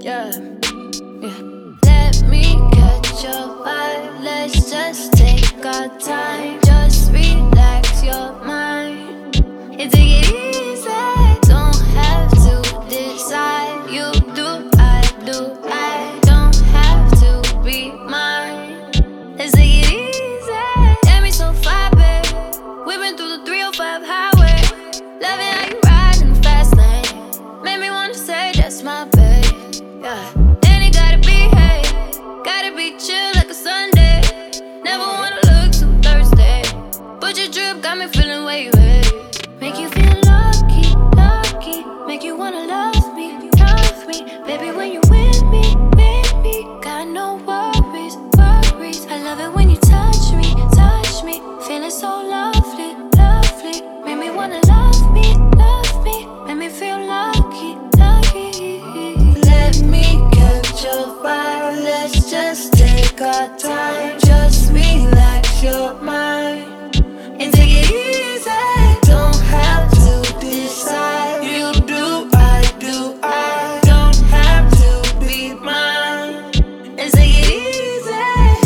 Yeah, yeah. Let me catch your vibe. Let's just take our time. Just relax your mind and take it easy. Don't have to decide. You do, I do. I don't have to be mine. Let's take it easy. Damn, it's so far, babe. We've been through the 305 highway. Loving how you ride in the fast lane. Made me wanna say that's my babe. Yeah. And it gotta be, hey, gotta be chill like a Sunday. Never wanna look too thirsty, but your drip got me feeling way. Make you feel lucky, lucky. Make you wanna love me, baby, when you with me, got no worries, worries. I love it when you touch me, feeling so lovely, lovely. Make me wanna love me, make me feel lucky, lucky. Let me catch your vibe. Let's just take our time. Just relax your mind and take it easy. Don't have to decide. You do, I do. I don't have to be mine. Let's take it easy.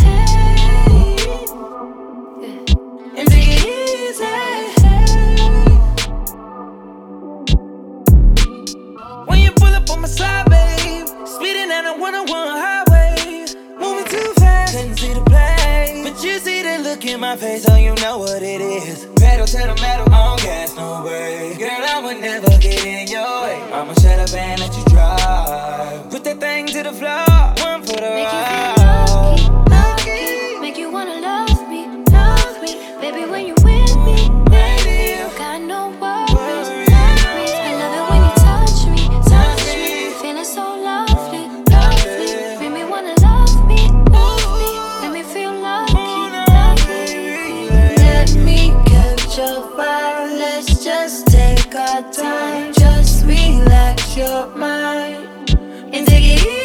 And take it easy. When you pull up on my side, babe, speeding down a 101 highway, moving too fast, couldn't see the play, but you see the look in my face, so you know what it is. Pedal to the metal, on gas, no brake. Girl, I would never get in your way. I'ma shut up and let you drive. Put that thing to the floor, one for the Make you ride. feel lucky, lucky. Make you wanna love me, baby, when you with me, got no worries, worries. I love it when you touch me, feeling so lovely, lovely. Make me wanna love me, make me feel lucky, lucky. Let me catch your vibe. Let's just take our time. Just relax your mind and take it easy.